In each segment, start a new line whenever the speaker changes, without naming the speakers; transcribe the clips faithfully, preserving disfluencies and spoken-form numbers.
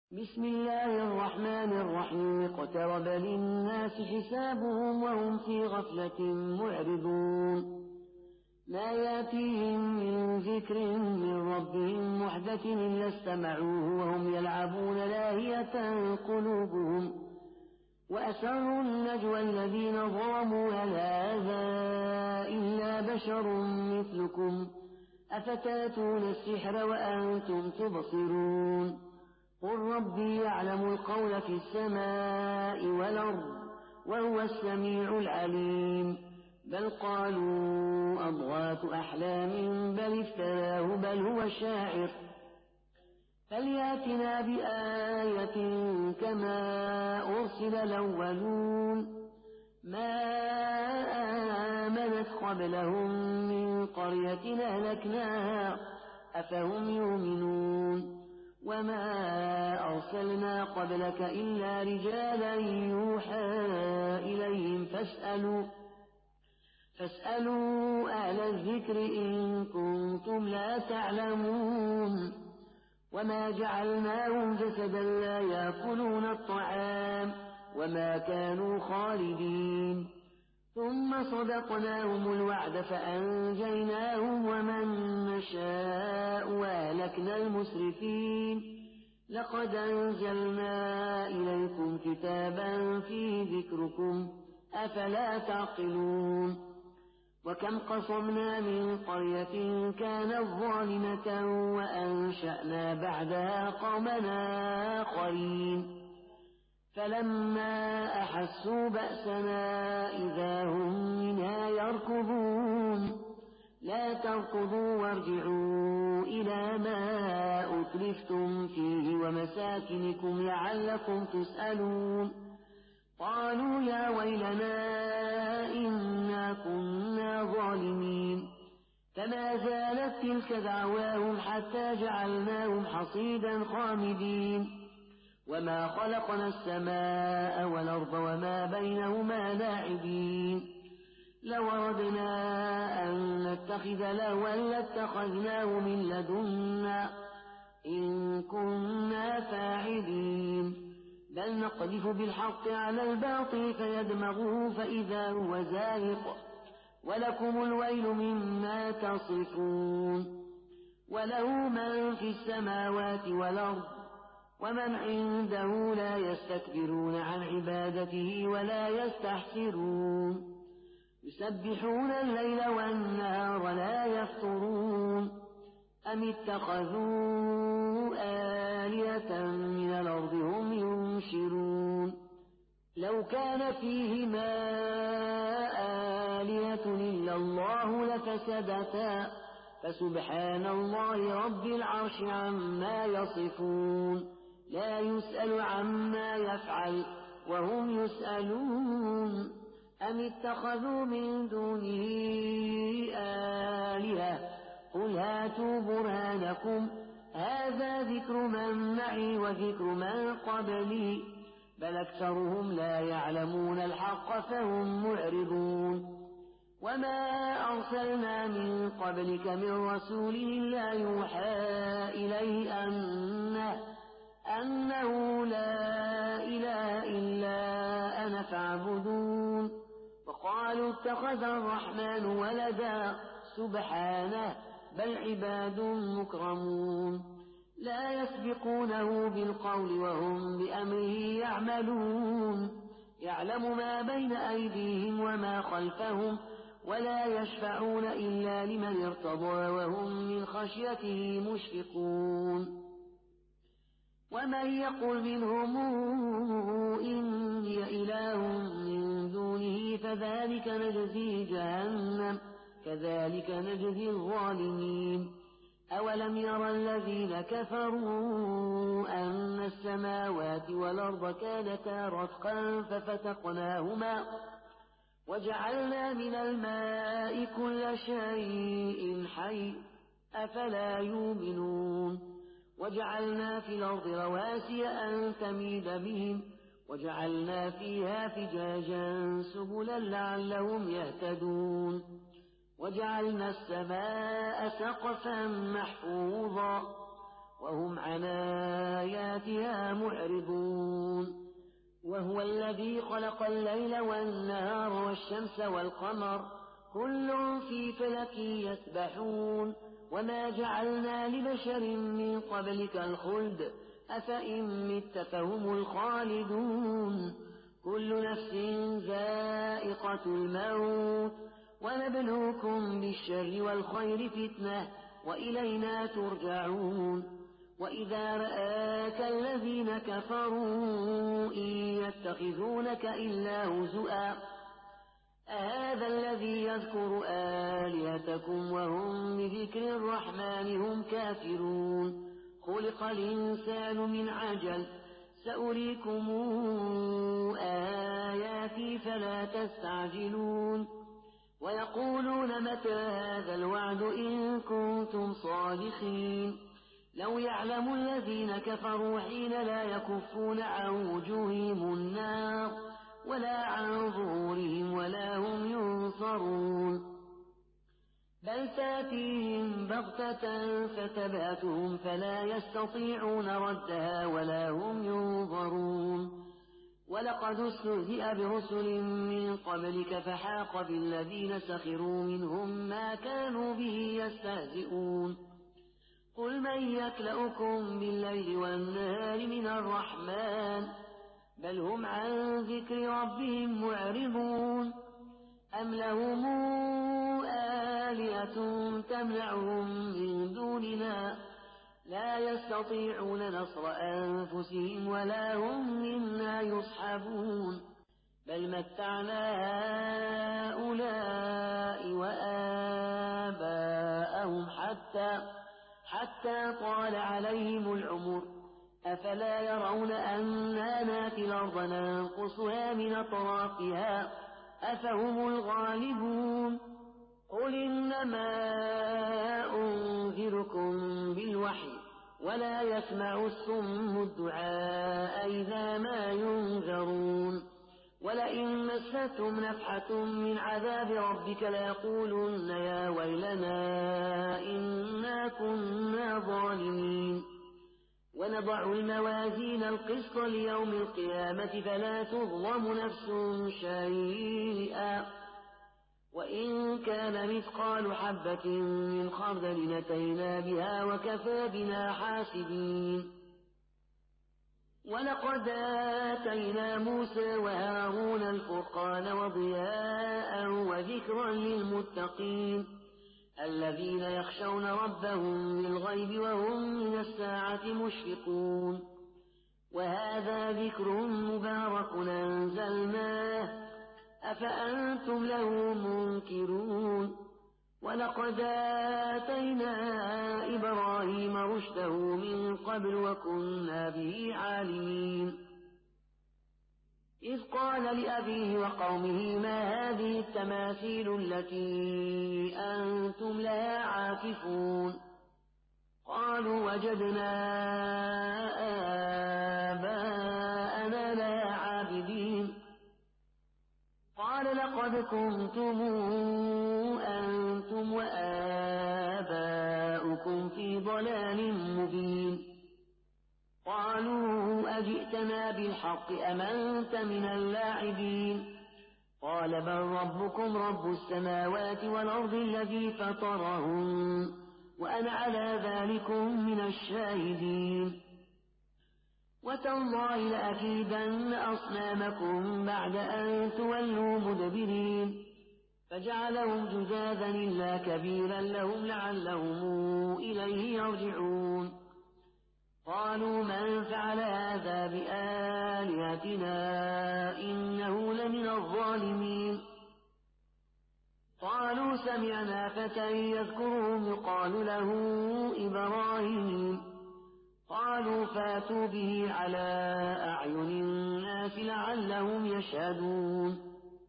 بسم الله الرحمن الرحيم اقترب للناس حسابهم وهم في غفلة معرضون ما ياتيهم من ذكر من ربهم محدث إلا استمعوه وهم يلعبون لاهية قلوبهم وأسروا النجوى الذين ظلموا هل هذا إلا بشر مثلكم أفتاتون السحر وأنتم تبصرون قل ربي يعلم القول في السماء والأرض وهو السميع العليم بل قالوا أضغاث أحلام بل افتراه بل هو شاعر فلياتنا بآية كما أرسل الأولون ما آمنت قبلهم من قرية أهلكناها أفهم يؤمنون وما أرسلنا قبلك إلا رجالا يوحى إليهم فاسألوا فاسألوا أهل الذكر إن كنتم لا تعلمون وما جعلناهم جسدا لا يأكلون الطعام وما كانوا خالدين ثم صدقناهم الوعد فأنجيناهم ومن نشاء وأهلكنا المسرفين لقد أنزلنا إليكم كتابا فيه ذكركم أفلا تعقلون وكم قصمنا من قرية كانت ظالمة وأنشأنا بعدها قومنا آخرين فلما أحسوا بأسنا إذا هم منها يركضون لا تركضوا وارجعوا إلى ما أتلفتم فيه ومساكنكم لعلكم تسألون قالوا يا ويلنا إنا كنا ظالمين فما زالت تلك دعواهم حتى جعلناهم حصيدا خامدين وما خلقنا السماء والأرض وما بينهما لاعبين لو أردنا أن نتخذ لهوا لاتخذناه من لدنا إن كنا فاعلين بل نقذف بالحق على الباطل فيدمغه فإذا هو زاهق ولكم الويل مما تصفون وله من في السماوات والأرض ومن عنده لا يستكبرون عن عبادته ولا يستحسرون يسبحون الليل والنهار لا يفترون أم اتخذوا آلهة من الأرض هم ينشرون لو كان فيهما آلهة إلا الله لفسدتا فسبحان الله رب العرش عما يصفون لا يسأل عما يفعل وهم يسألون أم اتخذوا من دونه آلهة قل هاتوا برهانكم هذا ذكر من معي وذكر من قبلي بل أكثرهم لا يعلمون الحق فهم معرضون وما أرسلنا من قبلك من رسول إلا يوحى إليه أنه, أنه لا إله إلا أنا فاعبدون وقالوا اتخذ الرحمن ولدا سبحانه بل عباد مكرمون لا يسبقونه بالقول وهم بأمره يعملون يعلم ما بين أيديهم وما خلفهم ولا يشفعون إلا لمن ارتضى وهم من خشيته مشفقون ومن يقل منهم إني إله من دونه فذلك نجزيه جهنم كذلك نجزي الظالمين أولم ير الذين كفروا أن السماوات والأرض كانتا رتقا ففتقناهما وجعلنا من الماء كل شيء حي أفلا يؤمنون وجعلنا في الأرض رواسي أن تميد بهم وجعلنا فيها فجاجا سبلا لعلهم يهتدون وجعلنا السماء سقفا محفوظا وهم عن آياتها معرضون وهو الذي خلق الليل والنهار والشمس والقمر كل في فلك يسبحون وما جعلنا لبشر من قبلك الخلد أفإن مت فهم الخالدون كل نفس ذائقة الموت ونبلوكم بالشر والخير فتنة وإلينا ترجعون وإذا رآك الذين كفروا إن يتخذونك إلا هزؤا أهذا الذي يذكر آلهتكم وهم بذكر الرحمن هم كافرون خلق الإنسان من عجل سأريكم آياتي فلا تستعجلون ويقولون متى هذا الوعد إن كنتم صادقين لو يعلم الذين كفروا حين لا يكفون عن وجوههم النار ولا عن ظهورهم ولا هم ينصرون بل تأتيهم بغتة فتبهتهم فلا يستطيعون ردها ولا هم ينظرون ولقد استهزئ برسل من قبلك فحاق بالذين سخروا منهم ما كانوا به يستهزئون قل من يكلؤكم بالليل والنهار من الرحمن بل هم عن ذكر ربهم معرضون أم لهم آلهة تمنعهم من دوننا لا يستطيعون نصر أنفسهم ولا هم منا يصحبون بل متعنا هؤلاء وآباءهم حتى حتى طال عليهم العمر أفلا يرون أنا ناتي الأرض ننقصها من أطرافها أفهم الغالبون قل إنما أنذركم بالوحي ولا يسمع الصم الدعاء إذا ما ينذرون ولئن مستهم نفحة من عذاب ربك ليقولن يا ويلنا إنا كنا ظالمين ونضع الموازين القسط ليوم القيامة فلا تظلم نفس شيئا وإن كان مثقال حبة من خردل أتينا بها وكفى بنا حاسبين ولقد آتينا موسى وهارون الفرقان وضياء وذكرا للمتقين الذين يخشون ربهم بالغيب وهم من الساعة مشفقون وهذا ذكر مبارك أنزلناه أفأنتم له منكرون ولقد آتينا إبراهيم رشده من قبل وكنا به عالمين إذ قال لأبيه وقومه ما هذه التماثيل التي أنتم لها عاكفون قالوا وجدنا آباءنا لها عابدين قال لقد كنتم أنتم وآباؤكم في ضلال مبين قالوا أجئتنا بالحق أم أنت من اللاعبين قال بل ربكم رب السماوات والأرض الذي فطرهن وأنا على ذلكم من الشاهدين وتالله لأكيدن أصنامكم بعد أن تولوا مدبرين فجعلهم جذاذا إلا كبيرا لهم لعلهم إليه يرجعون قالوا من فعل هذا بآلهتنا إنه لمن الظالمين قالوا سمعنا فتى يذكرهم يقال له إبراهيم قالوا فاتوا به على أعين الناس لعلهم يشهدون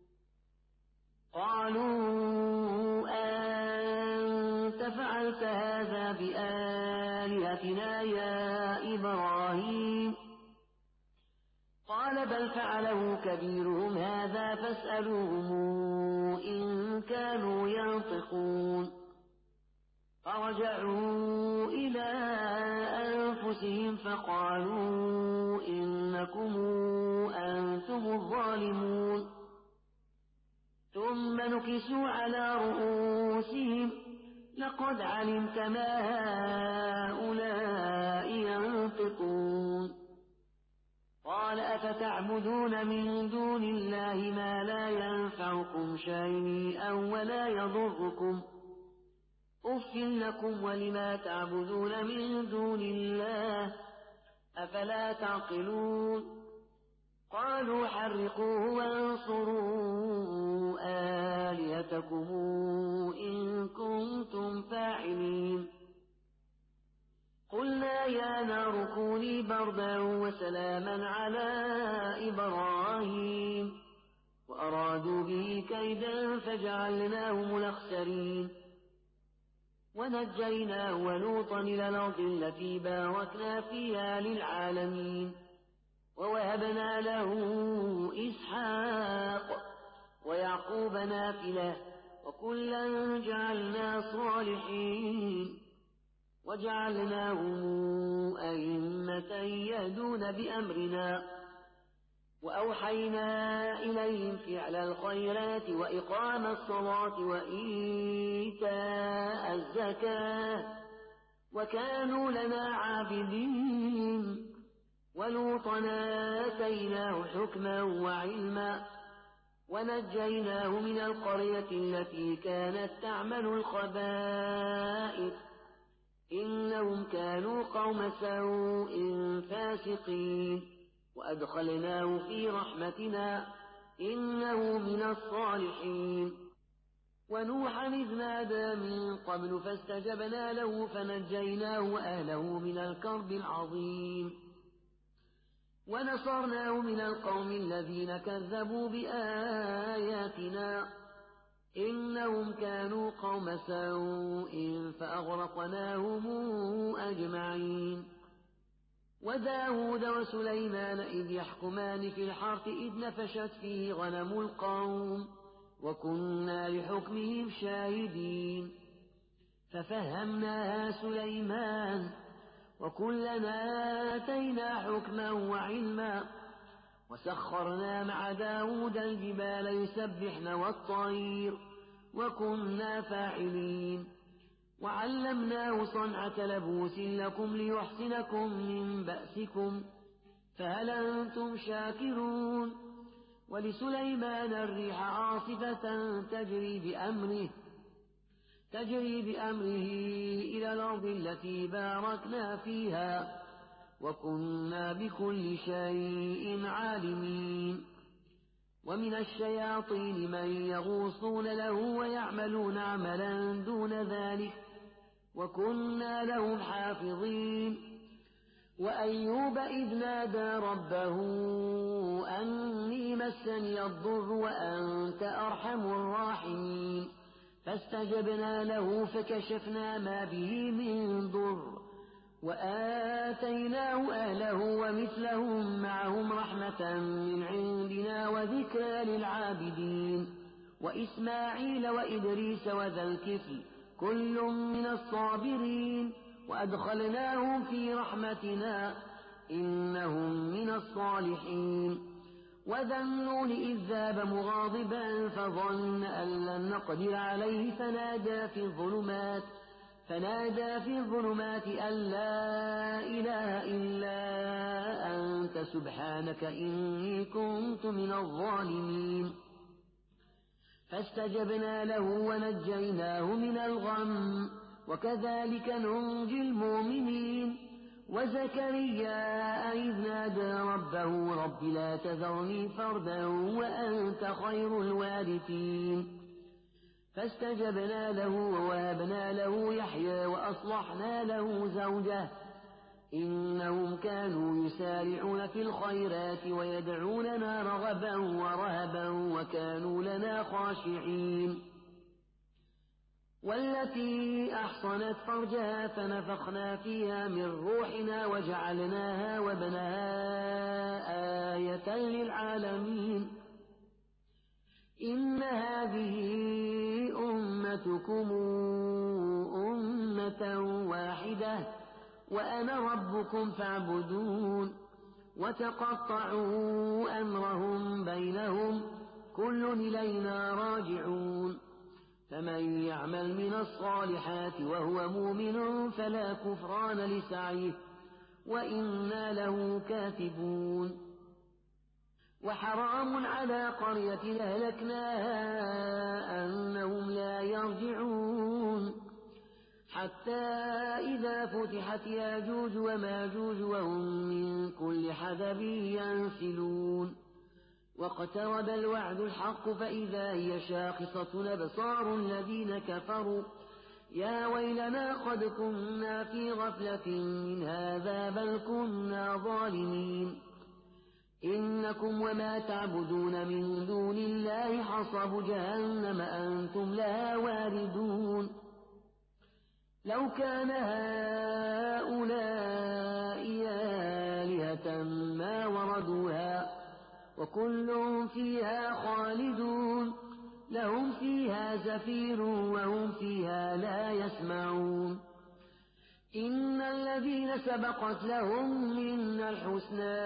قالوا أنت فعلت هذا بآلهتنا يا إبراهيم قال بل فعله كبيرهم هذا فاسألوهم إن كانوا ينطقون فرجعوا إلى أنفسهم فقالوا إنكم أنتم الظالمون ثم نكسوا على رؤوسهم لقد علمت ما هؤلاء ينطقون قال أفتعبدون من دون الله ما لا ينفعكم شيئا ولا يضركم أف لكم ولما تعبدون من دون الله أفلا تعقلون قالوا حرقوه وانصروا آلهتكم إن كنتم فاعلين قلنا يا نار كوني بردا وسلاما على إبراهيم وأرادوا به كيدا فجعلناهم الأخسرين ونجيناه ولوطا إلى الأرض التي باركنا فيها للعالمين ووهبنا له إسحاق ويعقوب نافلة وكلا جعلنا صالحين وجعلناهم أئمة يهدون بأمرنا وأوحينا إليهم فعل الخيرات وإقام الصلاة وإيتاء الزكاة وكانوا لنا عابدين ولوطا آتيناه حكما وعلما ونجيناه من القرية التي كانت تعمل الخبائث إنهم كانوا قوم سوء فاسقين وأدخلناه في رحمتنا إنه من الصالحين ونوحا إذ نادى من قبل فاستجبنا له فنجيناه وأهله من الكرب العظيم ونصرناه من القوم الذين كذبوا بآياتنا إنهم كانوا قوم سوء فأغرقناهم أجمعين وداود وسليمان إذ يحكمان في الحرث إذ نفشت فيه غنم القوم وكنا لحكمهم شاهدين ففهمناها سليمان وكلنا آتينا حكما وعلما وسخرنا مع داود الجبال يسبحن والطير وكنا فاعلين وعلمناه صنعة لبوس لكم ليحسنكم من بأسكم فهل أنتم شاكرون ولسليمان الريح عاصفة تجري بأمره تجري بأمره إلى الأرض التي باركنا فيها وكنا بكل شيء عالمين ومن الشياطين من يغوصون له ويعملون عملا دون ذلك وكنا لهم حافظين وأيوب إذ نادى ربه أني مسني الضر وأنت أرحم الراحمين فاستجبنا له فكشفنا ما به من ضر وآتيناه أهله ومثلهم معهم رحمة من عندنا وذكرى للعابدين وإسماعيل وإدريس وذا الكفل كل من الصابرين وأدخلناهم في رحمتنا إنهم من الصالحين وذا النون إذ ذهب مغاضبا فظن أن لن نقدر عليه فنادى في الظلمات فنادى في الظلمات أن لا إله إلا أنت سبحانك إني كنت من الظالمين فاستجبنا له ونجيناه من الغم وكذلك ننجي المؤمنين وزكريا إذ نادى ربه رب لا تذرني فردا وأنت خير الوارثين فاستجبنا له ووهبنا له يحيى وأصلحنا له زوجه إنهم كانوا يسارعون في الخيرات ويدعوننا رغبا ورهبا وكانوا لنا خاشعين والتي أحصنت فرجها فنفخنا فيها من روحنا وجعلناها وابنها آية للعالمين إن هذه أمتكم أمة كلمة واحدة وأنا ربكم فاعبدون وتقطعوا أمرهم بينهم كل إلينا راجعون فمن يعمل من الصالحات وهو مؤمن فلا كفران لسعيه وإنا له كاتبون وحرام على قرية أهلكناها أنهم لا يرجعون حتى إذا فتحت ياجوج وماجوج وهم من كل حدب ينسلون واقترب الوعد الحق فإذا هي شاخصة أبصار الذين كفروا يا ويلنا قد كنا في غفلة من هذا بل كنا ظالمين إنكم وما تعبدون من دون الله حصب جهنم أنتم لها واردون لو كان هؤلاء آلهة ما وردوها وكل فيها خالدون لهم فيها زفير وهم فيها لا يسمعون إن الذين سبقت لهم منا الحسنى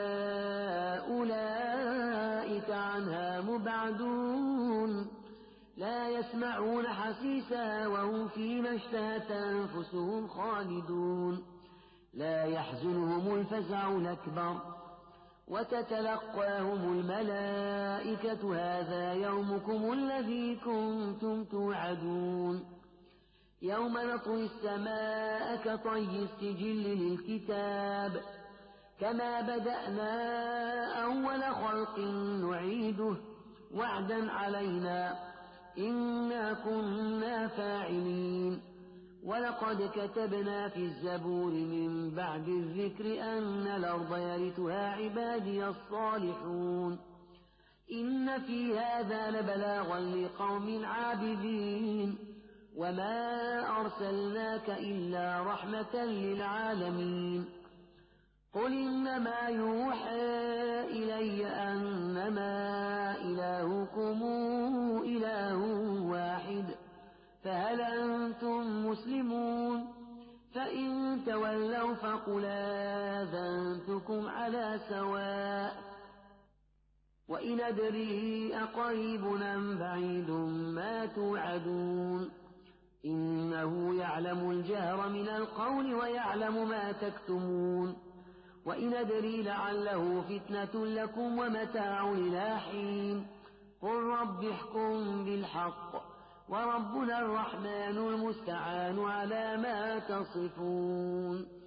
أولئك عنها مبعدون لا يسمعون حسيسها وهم فيما اشتهت أنفسهم خالدون لا يحزنهم الفزع الأكبر وتتلقاهم الملائكة هذا يومكم الذي كنتم توعدون يوم نطوي السماء كطي السجل للكتاب كما بدأنا أول خلق نعيده وعدا علينا إنا كنا فاعلين ولقد كتبنا في الزبور من بعد الذكر أن الأرض يرثها عبادي الصالحون إن في هذا لبلاغا لقوم عابدين وما أرسلناك إلا رحمة للعالمين قل إنما يوحى إلي أنما إلهكم إله واحد فهل أنتم مسلمون فإن تولوا فقل آذنتكم على سواء وإن أدري أقريب أم بعيد ما توعدون إنه يعلم الجهر من القول ويعلم ما تكتمون وإن أدري لعله فتنة لكم ومتاع إلى حين قل رب احكم بالحق وربنا الرحمن المستعان على ما تصفون